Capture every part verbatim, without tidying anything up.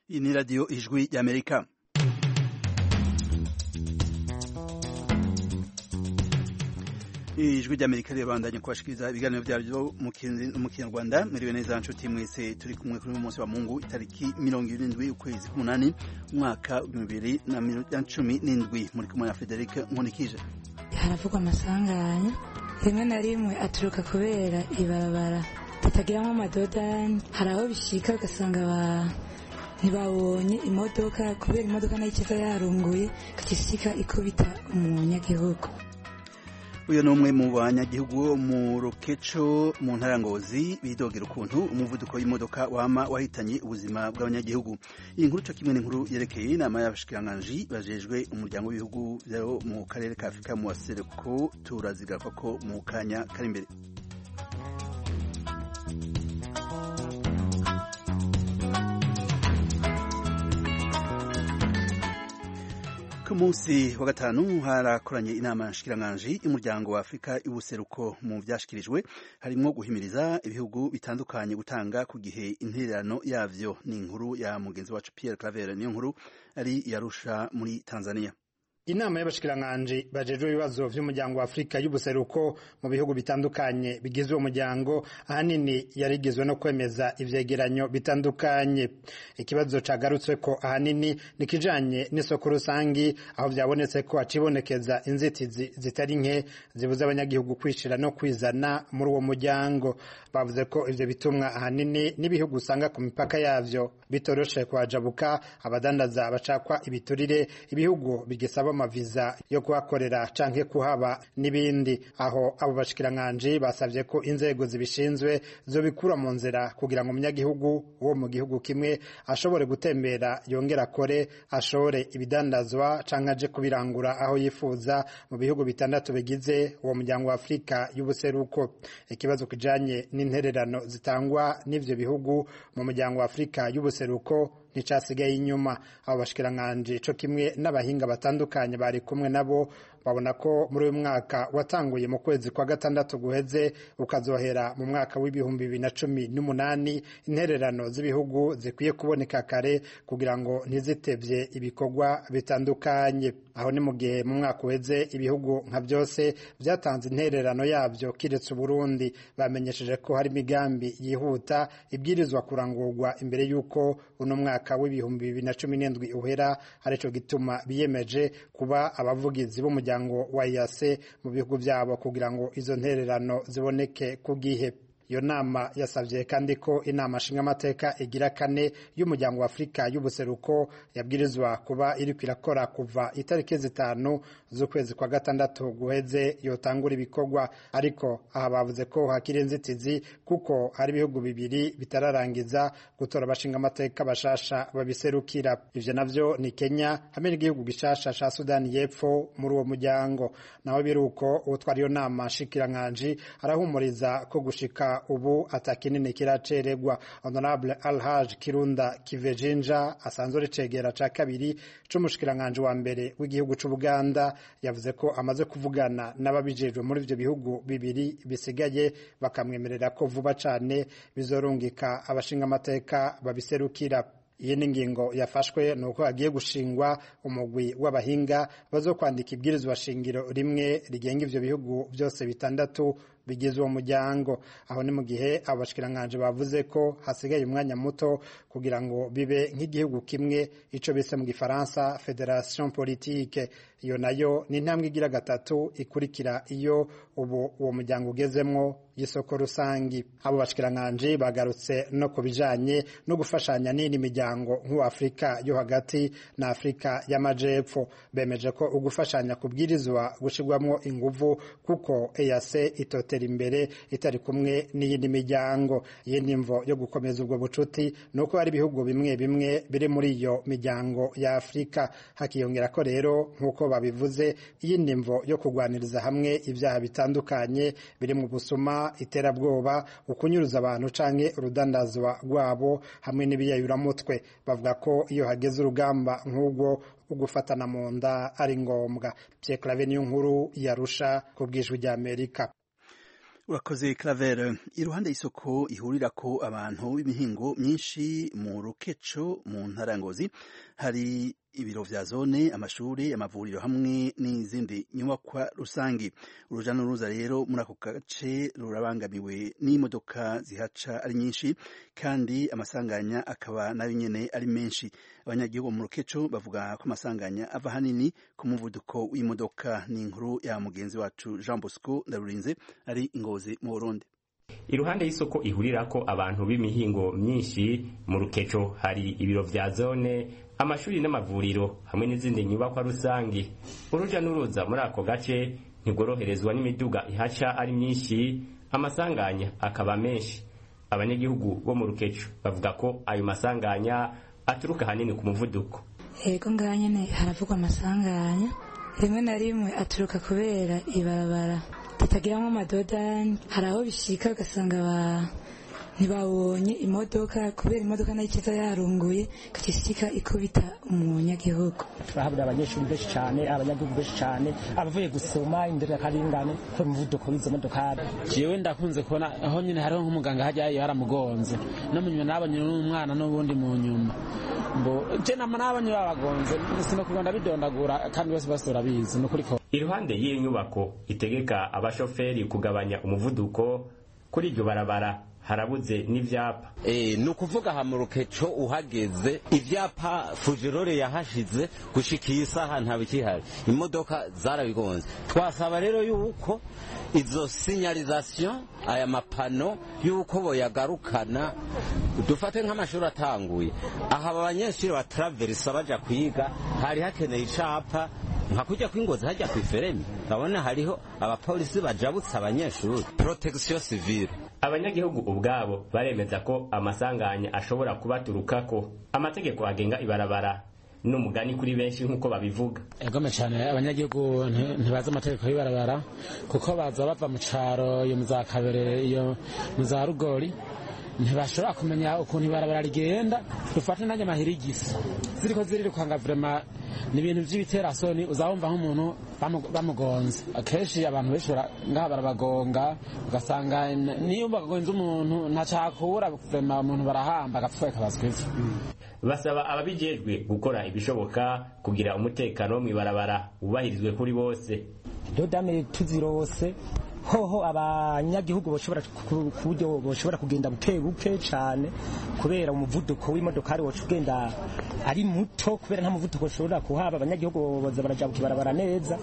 Iyi ni radiyo ijwi y'Amerika. Ijwi ry'Amerika ribandanya kubashikiriza ibiganiro byaryo mu Kinyarwanda. Muriwe neza nshuti mwese, turi kumwe kuri uyu munsi wa Mungu itariki mirongo irindwi ukwezi k'umunani umwaka w'ibihumbi bibiri na cumi n'indwi. Muri kumwe na Frederic Nkunikije. Haravugwa amasanganya rimwe na rimwe aturuka kubera ibarabara tutagiramo amadodani. Hari aho bishika ugasanga ba ntibabonye imodoka kubera imodoka nayo ikiza yarunguye kagisika ikubita umunyagihugu. Uyu ni umwe mu banyagihugu mu Rukeco mu ntara Ngozi bidogera ukuntu umuvuduko w'imodoka wama wahitanye ubuzima bw'abanyagihugu. Iyi nkuru cyo kimwe n'inkuru yerekeye inama y'abashikiranganji bajejwe umuryango w'ibihugu byo mu karere ka Afrika mu waseruko turazigaruka ko mu kanya kari imbere. Ku munsi wa gatanu harakoranye inama nshikiranganji y'umuryango wa Afrika y'ubuseruko. Mu vyashikirijwe harimo guhimiriza ibihugu bitandukanye gutanga ku gihe intererano yavyo. Ni inkuru ya mugenzi wacu Pierre Claver, niyo nkuru ari yarusha muri Tanzania. Inama y'abashikiranganji bajejwe ibibazo vy'umuryango wa Afrika y'ubuseruko mu bihugu bitandukanye bigizwe umuryango ahanini yarigizwe no kwemeza ivyegeranyo bitandukanye. Ikibazo cagarutswe ko ahanini nikijanye n'isoko rusangi, aho vyabonetse ko acibonekeza inzitizi zitari nke zibuza abanyagihugu kwishira no kwizana muri uwo muryango. Bavuze ko ivyo bitumwa ahanini n'ibihugu usanga ku mipaka yavyo bitoroshe kwajabuka, abadandaza bacakwa ibiturire, ibihugu bigisaba amaviza yo kuhakorera canke kuhaba n'ibindi. Aho abo bashikiranganje basavye ko inzego zibishinzwe zo bikura mu nzira kugira ngo umunyagihugu wo mu gihugu kimwe ashobore gutembera, yongera akore, ashore ibidandazwa canke aje kubirangura aho yifuza mu bihugu bitandatu bigize uwo muryango wa Afrika y'ubuseruko. Ikibazo kijanye n'intererano zitangwa n'ivyo bihugu mu muryango wa Afrika y'ubuseruko nicasigaye inyuma. Abo bashikiranganje co kimwe n'abahinga batandukanye bari kumwe nabo babona ko muri uyu mwaka watanguye mu kwezi kwa gatandatu guheze ukazohera mu mwaka w'ibihumbi bibiri na cumi n'umunani intererano z'ibihugu zikwiye kuboneka kare kugira ngo ntizitevye ibikorwa bitandukanye. Aho ni mu gihe mu mwaka uheze ibihugu nka byose vyatanze intererano yavyo kiretse Burundi. Bamenyesheje ko hari imigambi yihuta ibwirizwa kurangurwa imbere yuko uno mwaka w'ibihumbi bibiri na cumi n'indwi uhera, arico gituma biyemeje kuba abavugizi b'umuryango wa E A C mu bihugu vyabo kugira ngo izo ntererano ziboneke ku gihe. Iyo nama yasavye kandi ko inama nshingamateka igira kane y'umuryango wa Afrika y'ubuseruko yabwirizwa kuba iri kwirakora kuva itariki zitanu z'ukwezi kwa gatandatu guheze yotangura ibikorwa. Ariko aha bavuze ko hakiri inzitizi kuko hari ibihugu bibiri bitararangiza gutora abashingamateka bashasha babiserukira. Ivyo navyo ni Kenya hamwe n'igihugu gishasha ca Sudani y'Epfo muri uwo muryango. Naho biruko utwara iyo nama nshikiranganji arahumuriza ko gushika ubu atakinini kiraceregwa. Honorable Alhaj Kirunda Kivejinja asanzwe ricegera ca kabiri c'umushikiranganje wa mbere w'igihugu c'u Buganda yavuze ko amaze kuvugana n'ababijejwe muri ivyo bihugu bibiri bisigaye bakamwemerera ko vuba cane bizorungika abashinga amateka babiserukira. Iyi ni ngingo yafashwe nuko hagiye gushingwa umugwi w'abahinga bazokwandika ibwirizwa shingiro rimwe rigenga ivyo bihugu byose bitandatu bigize uwo muryango. Aho ni mu gihe abashikiranganje bavuze ko hasigaye umwanya muto kugira ngo bibe nk'igihugu kimwe, ico bise mu Gifaransa Federation Politique. Iyo nayo ni intambwe igira gatatu ikurikira iyo ubu uwo muryango ugezemwo y'isoko rusangi. Abo bashikiranganje bagarutse no kubijanye no gufashanya n'indi miryango nk'u Afrika yo hagati na Afrika y'amajepfo. Bemeje ko ugufashanya kubwirizwa gushigwamwo inguvu kuko E A C itote imbere itari kumwe n'iyindi miryango. Iyindi mvo yo gukomeza ubwo bucuti nuko hari ibihugu bimwe bimwe biri muri iyo miryango ya Afrika. Hakiyongera ko rero nkuko babivuze iyindi mvo yo kugwaniriza hamwe ivyaha bitandukanye biri mu busuma, iterabwoba, ukunyuruza abantu canke urudandazwa rwabo hamwe n'ibiyayuramutwe. Bavuga ko iyo hageze urugamba nk'ubwo ugufatana mu nda ari ngombwa. Pierre Claver, niyo nkuru yarusha ku bw'ijwi ry'Amerika. urakoze Claver. Iruhande y'isoko ihurirako abantu b'imihingo myinshi mu Rukeco mu ntara ya Ngozi hari ibiro vya zone, amashuri, amavuriro hamwe n'izindi nyubakwa rusangi. Uruja n'uruza rero muri ako gace rurabangamiwe n'imodoka zihaca ari nyinshi kandi amasanganya akaba nayo nyene ari menshi. Abanyagihugu mu Rukeco bavuga ko amasanganya ava hanini ku muvuduko w'imodoka. Ni inkuru ya mugenzi wacu Jean Bosco Ndarurinze ari Ngozi mu Burundi. Iruhande y'isoko ihurirako abantu b'imihingo myinshi mu Rukeco hari ibiro vya zone, amashuri n'amavuriro hamwe n'izindi nyubakwa rusangi. Uruja n'uruza muri ako gace ntigoroherezwa n'imiduga ihaca ari myinshi, amasanganya akaba menshi. Abanyagihugu bo mu Rukeco bavuga ko ayo masanganya aturuka hanini ku muvuduko. Yego nganyene haravugwa amasanganya, rimwe na rimwe aturuka kubera ibarabara tutagiramwo amadodani. Hari aho bishika ugasanga ba ntibabonye imodoka kubera imodoka nayo ikiza yarunguye katisika ikubita umunyagihugu. Turahabura abanyeshuri benshi cyane, abanyagihugu benshi cyane, abavuye gusoma indera karengane ko muvuduko w'izo modoka. Jewe ndakunze kubona aho nyine hariho nk'umuganga hajya yaramugonze no munyuma nabanye n'umwana n'ubundi mu nyuma mbo je namanabanye babagonze sino kuganda bidondagura kandi bose basora bizi no kuri ko. Iruhande y'iyo nyubako itegeka abashoferi kugabanya umuvuduko kuri iryo barabara harabuze n'ivyapa. Eh nukuvuga ha mu Rukeco uhageze ivyapa Fujirore yahashize gushika isaha nta bikihari, imodoka zarabigonze. Twasaba rero yuko izo signalisation aya mapano yuko boyagarukana, dufate nk'amashuri atanguye aha abanyeshuri ba traversa baja kwiga hari hakeneye icapa nka kujya kwingozi hajya kwiferemi. Ndabona hariho abapolisi bajabutsa abanyeshuri protection civile. Abanyagihugu ubwabo baremeza ko amasanganya ashobora kubaturukako. Amategeko agenga ibarabara n'umugani kuri benshi nkuko babivuga. Egome cyane abanyagihugu ntibaza amategeko y'ibarabara kuko baza bava mu caro yo muzakabere iyo muzarugori ntibashobora kumenya ukuntu ibarabara rigenda. Dufate nanjye mahirigisi ziriko ziri kwanga vraiment ni ibintu by'ibiterasoni uzabumva nk'umuntu bamugonze. Akenshi abantu beshora ngaha barabagonga ugasanga niyo bagonze umuntu ntacakura vraiment umuntu barahamba agapfuye kabazwiza. Basaba ababijejwe gukora ibishoboka kugira umutekano mu ibarabara ubahirizwe kuri bose. Dodame tuzirose hoho abanyagihugu boshobora kuburyo boshobora kugenda buke buke cyane kubera umuvuduko w'imodoka ari wocu ugenda ari muto kubera nta muvuduko ushobora kuhaba. Abanyagihugu boza baraja bukibarabara neza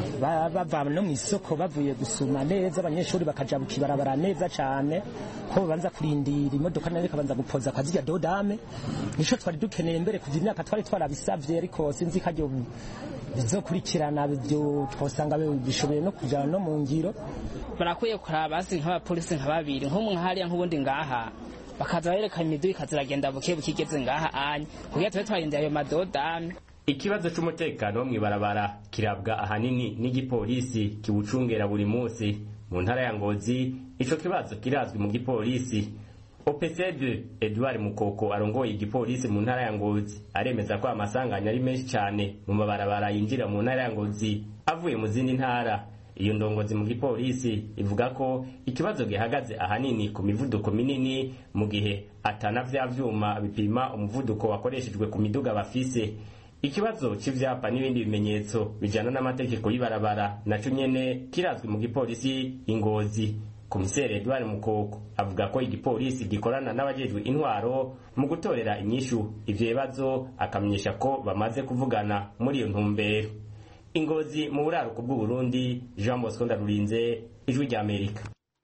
bava no mu isoko bavuye gusuma neza, abanyeshuri bakaja bukibarabara neza cyane ko banza kurindira imodoka nayo kabanza gupoza kazijya dodame. Nico twari dukeneye mbere kugira imyaka twari twarabisavye ariko sinzi kajyo bizokurikirana byo twosanga bishoboye no kujana no mu ngiro. Barakwiye kuraba basi nk'abapolisi nka babiri nk'umwe hariya nk'ubundi ngaha bakaza berekana imiduga ikaziragenda buke bukigeze ngaha anye kugira tube twarindira ayo madodame. Ikibazo c'umutekano mu ibarabara kirabwa ahanini n'igipolisi kibucungera buri munsi mu ntara ya Ngozi. Ico kibazo kirazwi mu gipolisi. O P C deux Edouard Mukoko arongoye igipolisi mu ntara ya Ngozi aremeza ko amasanganya ari menshi cyane mu mabarabara yinjira mu ntara ya Ngozi avuye mu zindi ntara. Iyo ndongozi mu gipolisi ivuga ko ikibazo gihagaze ahanini ku mivuduko minini mu gihe atana vya vyuma bipima umuvuduko wakoreshejwe ku miduga bafise. Ikibazo c'ivyapa n'ibindi bimenyetso bijana n'amategeko y'ibarabara naco nyene kirazwi mu gipolisi Ingozi. Komisere Edouard Mukoko avuga ko igipolisi gikorana n'abajejwe intwaro mu gutorera inyishu ivyo bibazo, akamenyesha ko bamaze kuvugana muri iyo ntumbero. Ingozi mu buraruko bw'u Burundi, Jean Bosco Ndarurinze, Ijwi rya Amerika.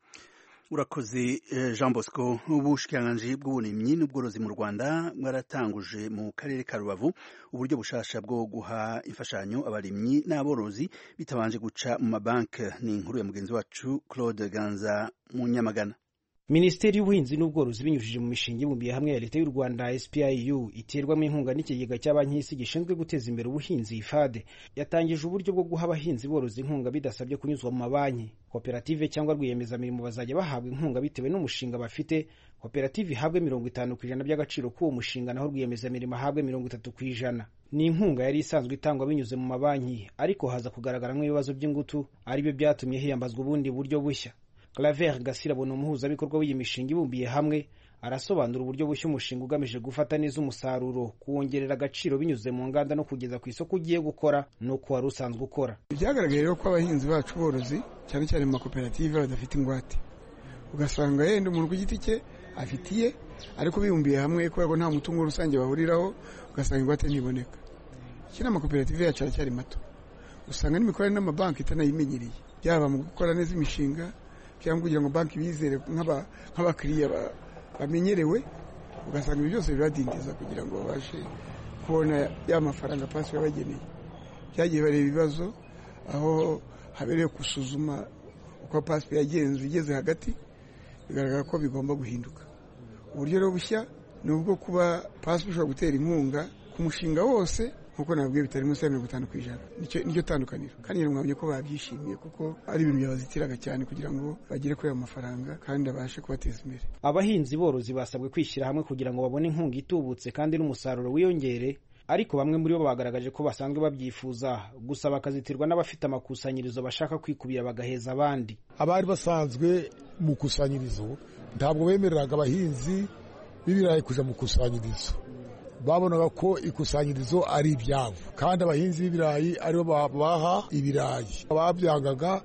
Urakoze Jean Bosco. Ubushikiranganji bw'uburimyi n'ubworozi mu Rwanda bwaratanguje mu karere ka Rubavu uburyo bushasha bwo guha imfashanyo abarimyi n'aborozi bitabanje guca mu mabanki. Ni inkuru ya mugenzi wacu Claude Ganza mu Nyamagana. Minisiteri y'Ubuhinzi n'Ubworozi binyujije mu mishinga ibumbiye hamwe ya Leta y'u Rwanda S P I U iterwamo inkunga n'ikigega cy'abanki y'isi gishinzwe guteza imbere ubuhinzi F A D yatangije uburyo bwo guha abahinzi borozi inkunga bidasabye kunyuzwa mu mabanki. Koperative cyangwa rwiyemezamirimo bazajya bahabwa inkunga bitewe n'umushinga bafite. Koperative ihabwe mirongo itanu ku ijana by'agaciro k'uwo mushinga naho rwiyemezamirimo ahabwe mirongo itatu ku ijana. Ni inkunga yari isanzwe itangwa binyuze mu mabanki ariko haza kugaragaramo ibibazo by'ingutu ari byo byatumye hiyambazwa ubundi buryo bushya. Claver Gasirabona umuhuzabikorwa w'iyi mishinga ibumbiye hamwe arasobanura uburyo bushya umushinga ugamije gufata neza umusaruro, kuwongerera agaciro binyuze mu nganda no kugeza ku isoko ugiye gukora nuko wari usanzwe ukora. Byagaragaye rero ko abahinzi bacu borozi cyane cyane mu makoperative badafite ingwate, ugasanga yenda umuntu ku giti cye afitiye ariko bibumbiye hamwe kubera ko nta mutungo rusange bahuriraho, ugasanga ingwate ntiboneka. Kina amakoperative yacu aracyari mato, usanga n'imikorere n'amabanki itanayimenyereye, byaba mu gukora neza imishinga cyangwa kugira ngo banki bizere nk'abakiriya bamenyerewe, ugasanga ibyo byose biradindiza kugira ngo babashe kubona ya mafaranga pasi yabageneye. Byagiye bareba ibibazo aho habereye gusuzuma uko pasi yagenze igeze hagati, bigaragara ko bigomba guhinduka. Uburyo rero bushya ni ubwo kuba pasi bishobora gutera inkunga ku mushinga wose nkuko nabwiye bitari munsi ya mirongo itanu ku ijana. Nicyo tandukaniro, kandi mwabonye ko babyishimiye kuko ari ibintu byabazitiraga cyane kugira ngo bagere kuri ayo mafaranga kandi abashe kubateza imbere. Abahinzi borozi basabwe kwishyira hamwe kugira ngo babone inkunga itubutse kandi n'umusaruro wiyongere, ariko bamwe muri bo bagaragaje ko basanzwe babyifuza, gusa bakazitirwa n'abafite amakusanyirizo bashaka kwikubira bagaheza abandi. Abari basanzwe mu kusanyirizo ntabwo bemereraga abahinzi b'ibirayi kuja mu kusanyirizo, babonaga ko ikusanyirizo ari ibyabo kandi abahinzi b'ibirayi aribo babaha ibirayi. Ababyangaga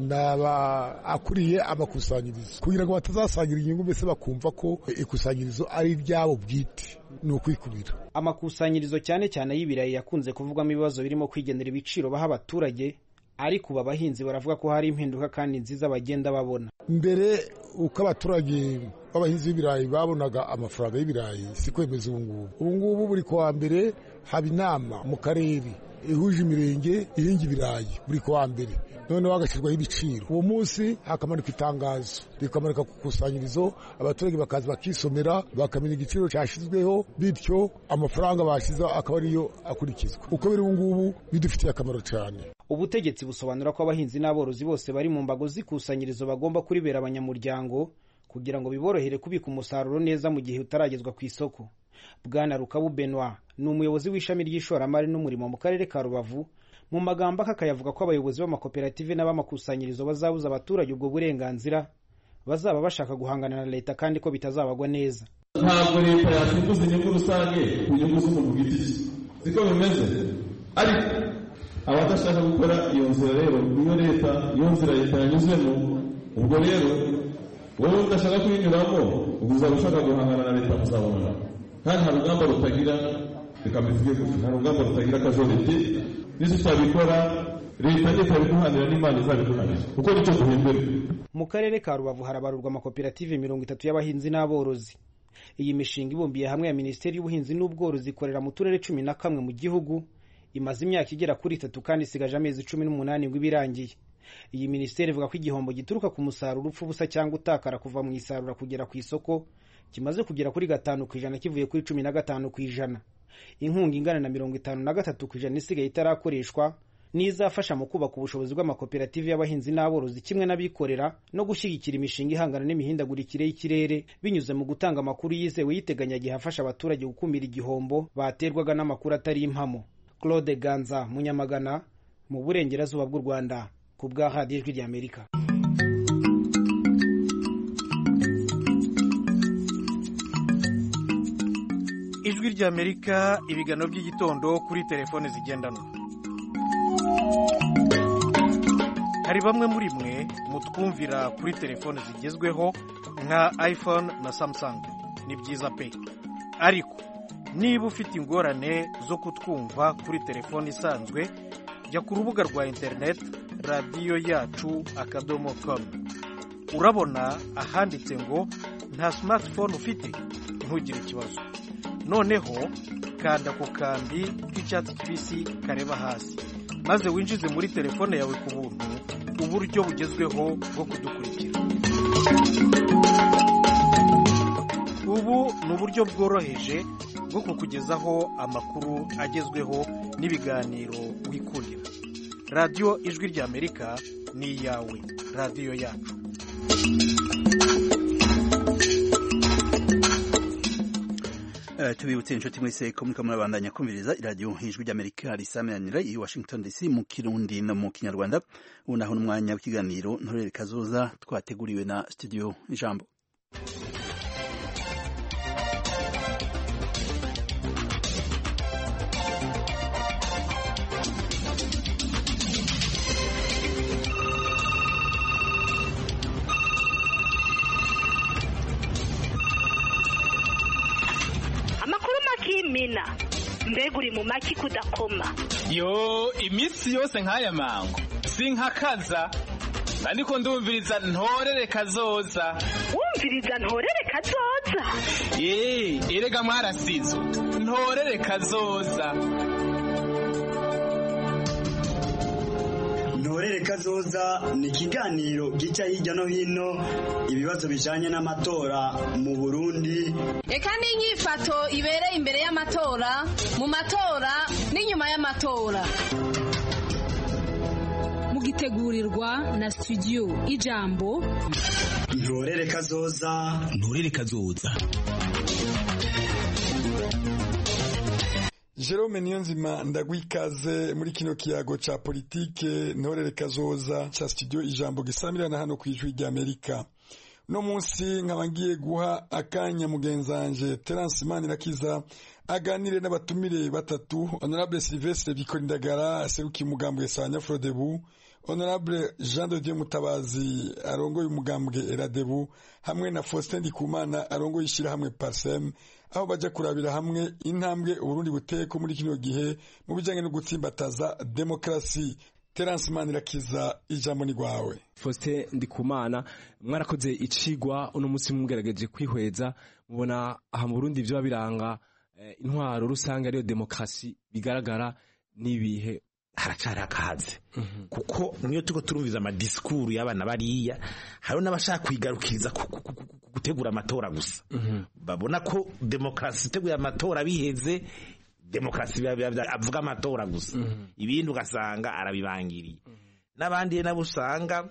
naba akuriye amakusanyirizo kugira ngo batazasangira inyungu, mbese bakumva ko ikusanyirizo ari ibyabo bwite, ni ukwikubira. Amakusanyirizo cyane cyane y'ibirayi yakunze kuvugamo ibibazo birimo kwigenera ibiciro baha abaturage, ariko ubu abahinzi baravuga ko hari impinduka kandi nziza bagenda babona. Mbere uko abaturage b'abahinzi b'ibirayi babonaga amafaranga y'ibirayi si kwemeza ubu ngubu. Ubu ngubu buri kwa mbere haba inama mu karere ihuje imirenge ihinga ibirayi buri kwa mbere, noneho hagashyirwaho ibiciro. Uwo munsi hakamanikwa itangazo rikamanika ku kusanyirizo, abaturage bakaza bakisomera bakamenya igiciro cyashyizweho, bityo amafaranga bashyize akaba ariyo akurikizwa. Uko biri ubu ngubu bidufitiye akamaro cyane. Ubutegetsi busobanura ko abahinzi n'aborozi bose bari mu mbago z'ikusanyirizo bagomba kuribera abanyamuryango kugira ngo biborohere kubika umusaruro neza mu gihe utaragezwa ku isoko. Bwana Rukabu Benoit ni umuyobozi w'ishami ry'ishoramari n'umurimo mu karere ka Rubavu. Mu magambo akayavuga ko abayobozi b'amakoperative n'abamakusanyirizo bazabuza abaturage ubwo burenganzira, bazaba bashaka guhangana na leta kandi ko bitazabagwa neza. Ntabwo leta yasimbuza inyungu rusange ku nyungu z'umuntu ku giti cye, siko bimeze. Ariko abadashaka gukora iyo nzira rero niyo leta, iyo nzira leta yanyuzemo, ubwo rero wowe udashaka kuyinyuramo uzaba ushaka guhangana na leta muzabona. Kandi hari urugamba rutagira reka mbivuge gutyo, hari urugamba rutagira akajoriti. Nizo twabikora leta leta biduhanira n'Imana izabiduhanira kuko nicyo duhembera. Mu karere ka Rubavu harabarurwa amakoperative mirongo itatu y'abahinzi n'aborozi. Iyi mishinga ibumbiye hamwe ya Minisiteri y'Ubuhinzi n'Ubworozi ikorera mu turere cumi na kamwe mu gihugu, imaze imyaka igera kuri itatu kandi isigaje amezi cumi n'umunani ngo ibirangiye. Iyi minisiteri ivuga ko igihombo gituruka ku musaruro upfa ubusa cyangwa utakara kuva mu isarura kugera ku isoko kimaze kugera kuri gatanu ku ijana kivuye kuri cumi na gatanu ku ijana. Inkunga ingana na mirongo itanu na gatatu ku ijana isigaye itarakoreshwa nizafasha mu kubaka ubushobozi bw'amakoperative y'abahinzi n'aborozi kimwe n'abikorera no gushyigikira imishinga ihangana n'imihindagurikire y'ikirere binyuze mu gutanga amakuru yizewe y'iteganyagihe afasha abaturage gukumira igihombo baterwaga n'amakuru atari impamo. Claude Ganza, Munyamagana, mu burengerazuba bw'u Rwanda, ku bwa Radio Ijwi ry'Amerika. Ijwi ry'Amerika, ibiganiro by'igitondo kuri telefone zigendanwa. Hari bamwe muri mwe mutwumvira kuri telefone zigezweho nka iPhone na Samsung, ni byiza pe. Ariko niba ufite ingorane zo kutwumva kuri telefone isanzwe, jya ku rubuga rwa internet radiyo yacu akadomo com. Urabona ahanditse ngo nta smartphone ufite, ntugire ikibazo. Noneho kanda ku kambi k'icyatsi kibisi kareba hasi, maze winjize muri telefone yawe ku buntu uburyo bugezweho bwo kudukurikira. Ubu ni uburyo bworoheje bwo kukugezaho amakuru agezweho n'ibiganiro wikundira. Radio Ijwi ry'Amerika ni iyawe, radiyo yacu. tubibutse inshuti mwese ko muriko murabandanya kumviriza iradiyo ijwi ry'Amerika risameranira i Washington D C mu Kirundi no mu Kinyarwanda. Ubu naho n'umwanya w'ikiganiro Ntorere Kazoza twateguriwe na studio Ijambo. Mina mbega uri mu maki kudakoma yo iminsi yose nk'aya mango sinkakaza ariko ndumviriza Ntorere Kazoza. Wumviriza Ntorere Kazoza? Eh, erega mwarasizo Ntorere Kazoza. Ntorere Kazoza ni ikiganiro gica hirya no hino ibibazo bijanye n'amatora mu Burundi. Eka n'inyifato ibereye imbere y'amatora, mu matora n'inyuma y'amatora. Mugitegurirwa na studio Ijambo. Ntorere Kazoza. Ntorere Kazoza. Jerome Niyonzima ndagwikaze muri kino kiyago ca politike Ntorere Kazoza ca studio Ijambo gisamirana hano kwijwi rya Amerika. No munsi nkabangiye guha akanya mugenzanje Terence Manirakiza aganire n'abatumire batatu: Honorable Sylvestre Bikorindagara seruki mugambwe Sanya Frodebu, Honorable Jean de Dieu Mutabazi arongoye umugambwe Eradebu, hamwe na Faustin Ndikumana arongoye ishirahamwe Parsem, aho baja kurabira hamwe intambwe Uburundi buteko muri kino gihe mu bijanye no gutsimbataza demokrasi. Terence Manirakiza, ijambo ni gwawe. Faustin Ndikumana, mwarakoze icigwa uno munsi mugerageje kwihweza mubona aha mu Burundi byo biranga eh, intwaro rusange ariyo demokrasi bigaragara nibihe haracari akaze mm -hmm. kuko niyo tuko turumviza ama discours y'abana bariya hari n'abashaka kwigarukiriza gutegura amatora gusa mm -hmm. babona ko demokrasi teguye amatora biheze demokrasi avuga amatora gusa mm -hmm. ibindi ugasanga arabibangiriye mm -hmm. nabandi nabo usanga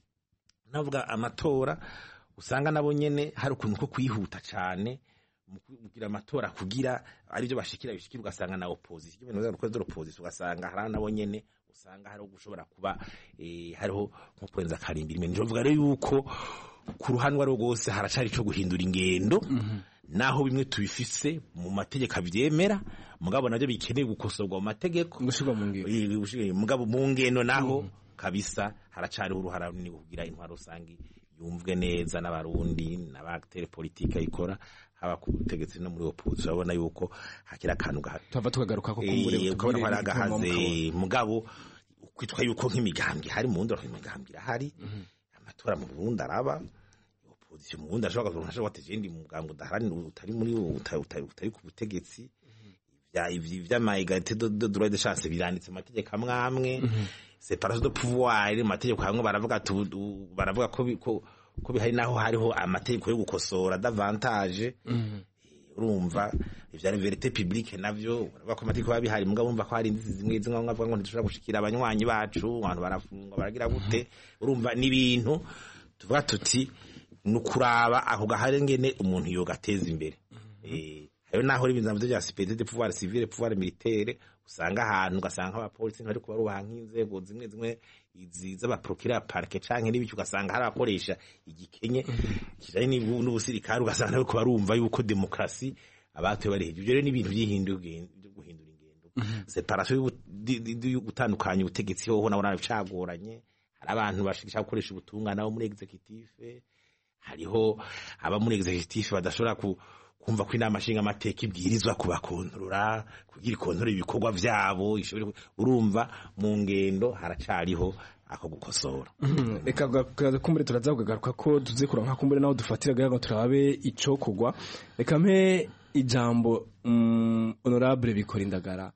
navuga amatora usanga nabo nyene hari ukuntu ko kwihuta cyane mugira amatora kugira ari byo bashikira bishikira ugasanga na opposition ibintu byo gukora opposition ugasanga hari nabo nyene usanga hari gushobora kuba eh, hariho nko kwenza karimbira imwe njovuga rero yuko ku ruhanwa rwose haracari cyo guhindura ingendo mm -hmm. naho bimwe tubifise mu mategeko avyemera mugabo navyo bikeneye gukosorwa mu mategeko gushirwa mu ngendo mugabo mu ngendo naho mm -hmm. kabisa haracari uruhara ni kugira intwaro rusangi yumvwe neza n'abarundi n'abatere politique ikora haba ku butegetsi no muri opposition abona yuko hakira kantu gaha twava tukagaruka ko kumbure ukabona hari agahaze mugabo kwitwa yuko nk'imigambi hari mu ndoro imigambi hari mm -hmm. amatora mu Burundi araba opposition mu Burundi ashobora kuronka wateje ndi mugambo daharani utari muri utari utari ku butegetsi vya ivyi vy'ama égalité de droit de chance biranditse amategeko amwamwe séparation de pouvoir amategeko hamwe baravuga baravuga ko ko bihari naho hariho amategeko yo gukosora davantage urumva ivya vérité publique navyo baravuga ko amategeko babihari mugabo bumva ko hari indizi zimwe zimwe bavuga ngo ntishobora gushikira abanywanyi bacu abantu barafungwa baragira gute urumva n'ibintu tuvuga tuti nukuraba aho gahari ngene umuntu yo gateza imbere eh ayo naho ibintu bya spécialité de pouvoir civil pouvoir militaire usanga ahantu ugasanga abapolisi bari kubaruha nk'inzego zimwe zimwe iziza ba procureur parquet canke n'ibiki ugasanga hari abakoresha igikenye kijanye n'ubusirikare ugasanga nabo barumva yuko demokrasi abatuye bari hejuru rero n'ibintu by'ihinduye guhindura ingendo séparation yo gutandukanya ubutegetsi ho nabo narabicagoranye hari abantu bashikisha gukoresha ubutungane nabo muri executive hariho aba muri executive badashobora ku kumva ko inama nshinga amateka ibwirizwa kubakontorora kugira ikontorora ibikorwa vyabo urumva mu ngendo haracariho ako gukosora reka kumbure turaza kugaruka ko tuze kuronka kumbure naho dufatira gaga turabe ico kugwa reka mpe ijambo honorable Bikorindagara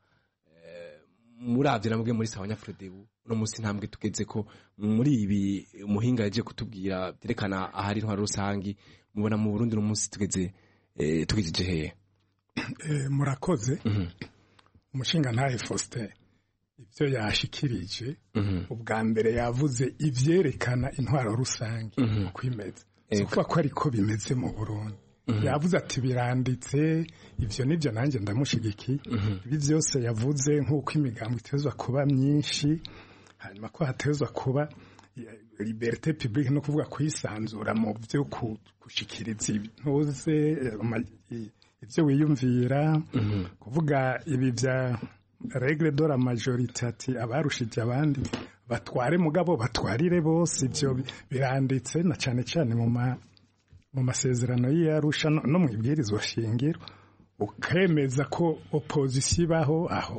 muravye namwe muri Sanya Frodebu no musi ntambwe tugeze ko muri ibi umuhinga yaje kutubwira byerekana ahari intwaro rusangi mubona mu Burundi no musi tugeze eh tugizije heye eh murakoze umushinga ntahe Faustin ivyo yashikirije ubwa mbere yavuze ivyerekana intwaro rusangi kwimeza kuvuga ko ariko bimeze mu Burundi yavuze ati biranditse ivyo nivyo nanjye ndamushigikiye ibi byose yavuze nk'uko imigambo itezwa kuba myinshi hanyuma ko hatezwa kuba liberté publique no kuvuga kwisanzura mu byo gushikiriza ibintuze ibyo wiyumvira kuvuga ibi bya regle de la majorité ati abarushije abandi batware mugabo batwarire bose ibyo biranditse na cyane cyane mu ma mu masezerano y'Arusha no mu ibwirizwa shingiro ukemeza ko opposition ibaho aho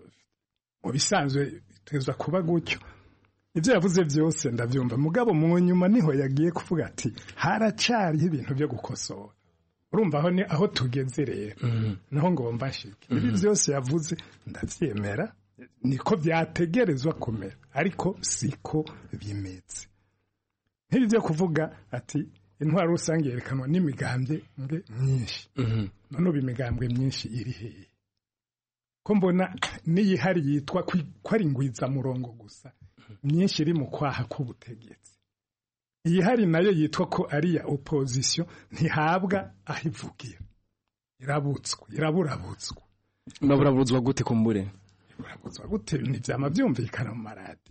mu bisanzwe itezwa kuba gutyo ibyo yavuze byose ndabyumva mugabo mu nyuma niho yagiye kuvuga ati haracari ibintu byo gukosora urumva aho ni aho tugeze rero naho ngomba nshike ibi byose yavuze ndavyemera niko byategerezwa kumera ariko siko bimeze nk'ibi byo kuvuga ati intwaro rusange yerekanwa n'imigambwe myinshi none ubu imigambwe myinshi iri hehe ko mbona n'iyihari yitwa ko ari ngwizamurongo gusa myinshi iri mu kwaha k'ubutegetsi iyi hari nayo yitwa ko ari ya opposition ntihabwa aho ivugira irabutswe iraburabutswe uraburabutswa gute kumbure uraburabutswa gute ntibyama byumvikana mu maradi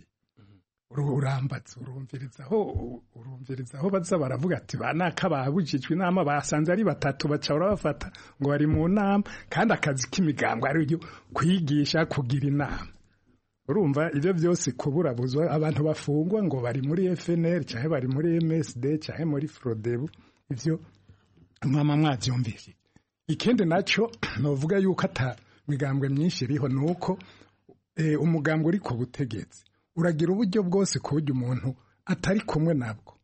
urambatse urumvirizaho urumvirizaho baza baravuga ati banaka babujijwe inama basanze ari batatu baca barabafata ngo bari mu nama kandi akazi k'imigambo ari ryo kwigisha kugira inama urumva ibyo byose kuburabuzwa abantu bafungwa ngo bari muri F N L cyangwa bari muri M S D cyangwa muri Frodebu ibyo mama mwabyumvise ikindi naco novuga yuko ata migambwe myinshi iriho nuko e, umugambwe uri ku butegetsi uragira uburyo bwose ku buryo umuntu atari kumwe nabwo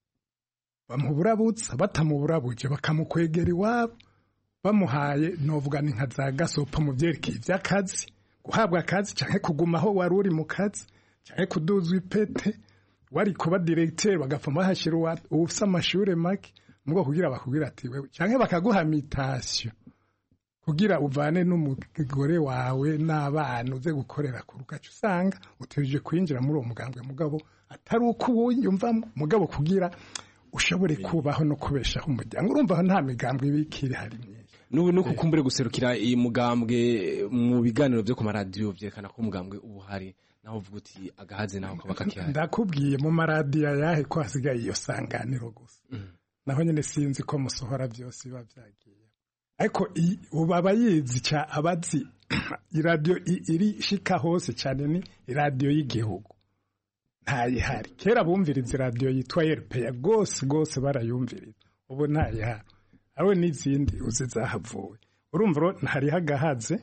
bamuburabutsa batamuburabuje bakamukwegera iwabo bamuhaye novuga ni nka za gasopa mu byerekeye iby'akazi guhabwa akazi cyangwa kugumaho wari uri mu kazi cyangwa kuduzwa ipete wari kuba directeur bagapfa bahashira ufite amashuri make mugo kugira bakubwira ati wewe cyangwa bakaguha mitation kugira uvane n'umugore wawe n'abana uze gukorera ku rugacu usanga uteje kwinjira muri uwo mugambwe mugabo atari uko uwumvamo mugabo kugira ushobore kubaho no kubeshaho umuryango urumva nta migambwe ibikiri hari myinshi nubu nuko kumbure guserukira iyi mugambwe mu biganiro byo ku maradiyo byerekana ko umugambwe ubu hari naho uvuga uti agahaze naho kaba kakihari ndakubwiye mu maradiyo yahe ko hasigaye iyo sanganiro gusa naho nyine sinzi ko musohora byose biba byagiye ariko ubu abayizi cya abazi iradiyo iri shika hose cyane ni iradiyo y'igihugu ntayihari kera bumviriza iradiyo yitwa R P A gose gose barayumviriza ubu ntayihari aho n'izindi uzi zahavuwe urumva ntari hagahaze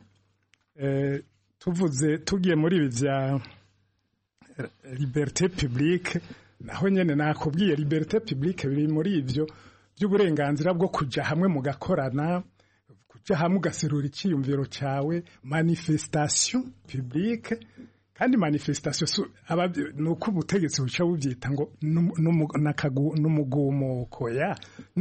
eh tuvuze tugiye muri ibi bya liberté publique naho nyene nakubwiye liberté publique biri muri ivyo by'uburenganzira bwo kuja hamwe mugakorana kuja hamwe ugaserura iciyumviro cyawe manifestation publique kandi manifestation nuko ubutegetsi buca bubyita ngo n'umugumuko ya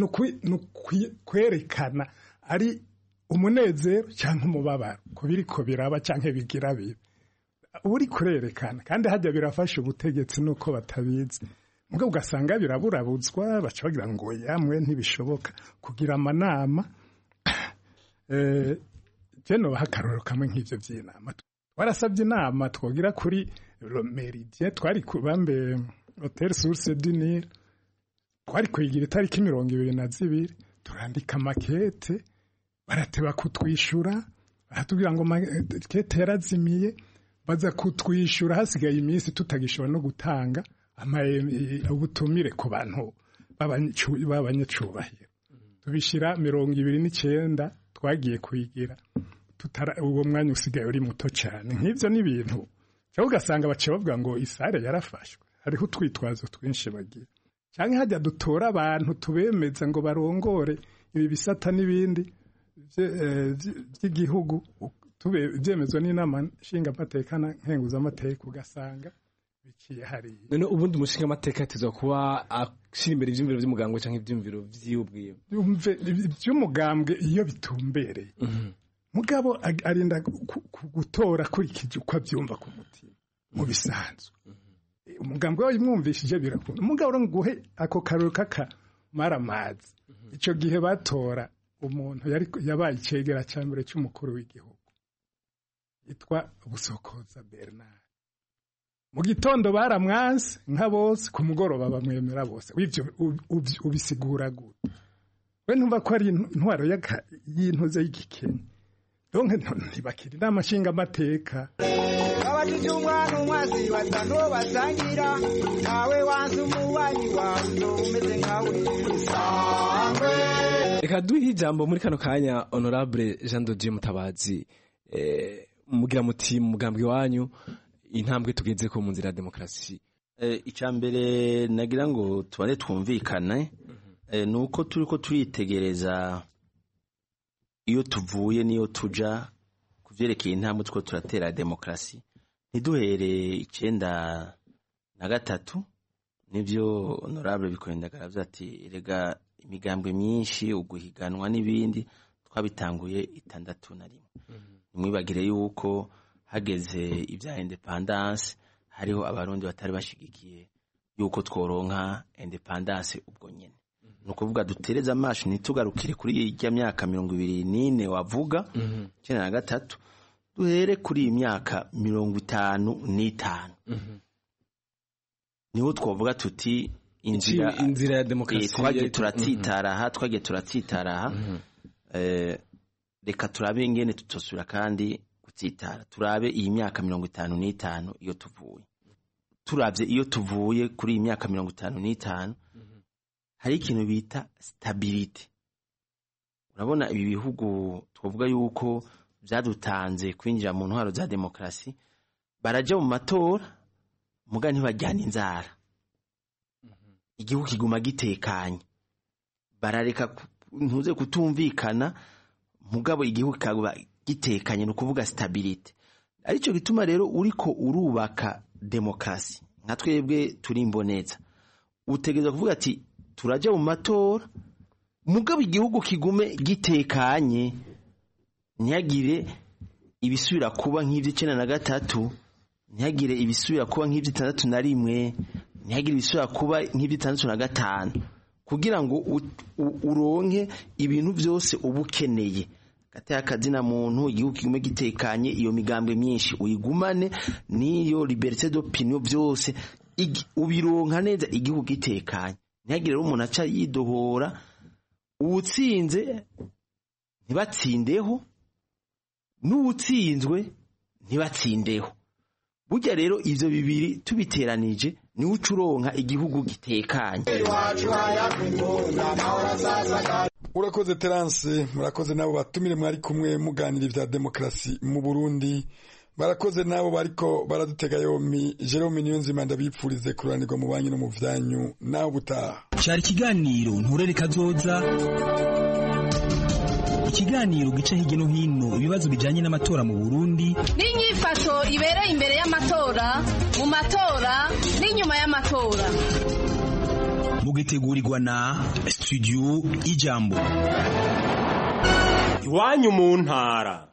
kwerekana ari umunezero cyangwa umubabaro ko biriko biraba cyangwa bigira bibi uri kurerekana kandi hajya birafasha ubutegetsi nuko batabizi mugabo ugasanga biraburabutswa baca bagira ngo yamwe ntibishoboka kugira amanama eh jeno bahakaroro kamwe nk'ivyo by'inama warasabye inama twogira kuri Meridien twari kubambe Hotel Source du Nil twari kwigira itariki mirongo ibiri na zibiri turandika makete barateba kutwishura baratubwira ngo makete yarazimiye baza kutwishura hasigaye iminsi tutagishobora no gutanga ubutumire ku bantu b'abanyacubahiro tubishira mirongo ibiri n'icyenda twagiye kwigira uwo mwanya usigaye uri muto cyane nk'ibyo n'ibintu cyangwa ugasanga baciye bavuga ngo isare yarafashwe hariho utwitwazo twinshi bagira cyangwa hajya dutora abantu tubemeza ngo barongore ibi bisata n'ibindi by'igihugu byemezwa n'inama nshingamateka na nkenguzamateka ugasanga biciye hariya none ubundi umushinga amateka yatezwa kuba ashira imbere ibyumviro by'umugambwe cyangwa ibyumviro by'iwubwiwe by'umugambwe iyo bitumbereye mugabo arinda gutora kurikije uko abyumva ku mutima mu bisanzwe umugambwe wawe mwumvishije birakunda umugabo nguhe ako karoro kaka maramazi icyo gihe batora umuntu yari yabaye icegera cya mbere cy'umukuru w'igihugu yitwa Busokoza Bernard. Mu gitondo baramwanse nka bose, ku mugoroba bamwemera bose. Wivyo ubisigura gute? We ntumva ko ari intwaro y'intuze y'igikenya. Donc ntibakiri n'amashinga amateka. Abajije umwana umwazi batano basangira, nawe wanze umubanyi wawe umeze nkawe sangwe. Reka duhe ijambo muri kano kanya Honorable Jean de Dieu Mutabazi, eh mugira muti mugambwe wanyu intambwe tugeze ko mu nzira ya demokrasi. Eh icambere nagira ngo tubane twumvikane eh nuko turiko turitegereza iyo tuvuye niyo tuja kuvyerekeye intambwe two turatera demokrasi. Ntiduhere icenda na gatatu nivyo Honorable Bikorenda garavuze ati rega imigambwe myinshi uguhiganwa n'ibindi twabitanguye itandatu na rimwe. Mwibagire yuko hageze ibya independence hariho abarundi batari bashigikiye yuko tworonka independence ubwo nyene. Nukuvuga dutereza amashi nitugarukire kuri ijya myaka mirongo ibiri n'ine wavuga cenda na gatatu duhere kuri iyi myaka mirongo itanu n'itanu. Niho twovuga tuti inzira inzira ya demokrasi twagiye turatsitaraha twagiye turatsitaraha eh reka turabe ingene tutosura kandi gutsitara. Turabe iyi myaka mirongo itanu n'itanu iyo tuvuye. Turavye iyo tuvuye kuri iyi myaka mirongo itanu n'itanu hari ikintu bita stability. Urabona ibi bihugu twavuga yuko byadutanze kwinjira mu ntwaro za demokrasi baraje mu matora muga ntibajyana inzara. Igihugu kiguma gitekanye. Barareka ntuze kutumvikana mugabo igihugu kagaba gitekanye no kuvuga stability. Arico gituma rero uriko urubaka demokrasi nka twebwe turi imboneza utegeza kuvuga ati turaje mu matora mugabo igihugu kigume gitekanye ntiyagire ibisubira kuba nk'ivyo cenda na gatatu, ntiyagire ibisubira kuba nk'ivyo itandatu na rimwe, ntiyagire ibisubira kuba nk'ivyo itandatu na gatanu, kugira ngo uronke ibintu byose ubukeneye gataya kazina muntu igihugu kigume gitekanye. Iyo migambwe myinshi uyigumane niyo liberté d'opinion byose ubironka neza igihugu gitekanye. Ntihagire umuntu aca yidohora uwutsinze ntibatsindeho n'uwutsinzwe ntibatsindeho. Burya rero ivyo bibiri tubiteranije ni ucuronka igihugu gitekanye. Urakoze Terence, murakoze nabo batumire mwari kumwe muganira ivya demokrasi mu Burundi. Barakoze nabo bariko baradutega yomi. Jerome Niyonzima ndabipfurize kuranirwa mu banyu no mu vyanyu naho butaha. Cyari kiganiro nturere kazoza. Ikiganiro gica hirya no hino ibibazo bijanye n'amatora mu Burundi n'inyifato ibereye imbere y'amatora, mu matora n'inyuma y'amatora. Mugitegurirwa na Studio Ijambo. Iwanyu mu ntara.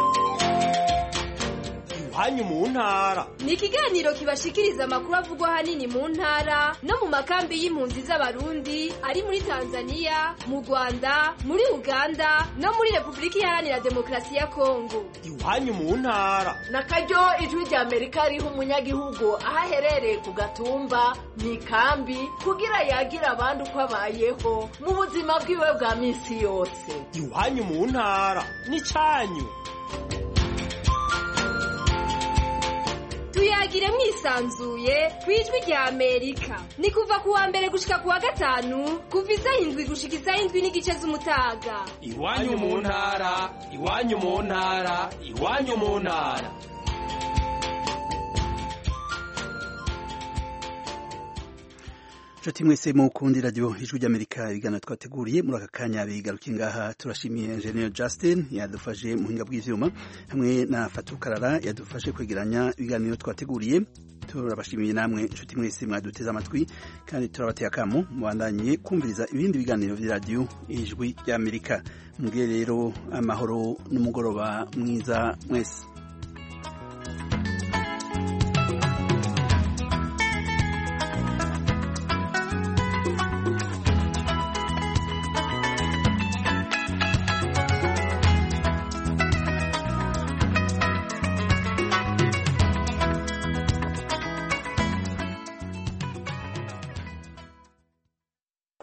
Iwanyu mu ntara ni ikiganiro kibashikiriza amakuru avugwa hanini mu ntara no mu makambi y'impunzi z'abarundi ari muri Tanzania, mu Rwanda, muri Uganda no muri Republika Iharanira Demokarasi ya Kongo. Iwanyu mu ntara nakaryo ijwi rya Amerika riho umunyagihugu ahaherereye ku gatumba mu ikambi kugira yagira abandi uko abayeho mu buzima bwiwe bwa misi yose. Iwanyu mu ntara ni canyu. Tuyagire mwisanzuye kwijwi rya Amerika. Ni kuva kuwa mbere gushika kuwa gatanu kuva isaha indwi gushika isaha indwi n'igice z'umutaga. Iwanyu mu ntara, iwanyu mu ntara, iwanyu mu ntara. Nshuti mwese mukundi radio Ijwi ry'Amerika ibiganiro twateguriye muri aka kanya bigaruka ngaha. Turashimiye Engineer Justin yadufashe mu hinga bw'ivyuma hamwe na Fatukarara yadufashe kwegeranya ibiganiro twateguriye. Turabashimiye namwe nshuti mwese mwaduteze amatwi kandi turabateye akamo mubandanye kumviriza ibindi biganiro vya radio Ijwi ry'Amerika. Mbwe rero amahoro n'umugoroba mwiza mwese.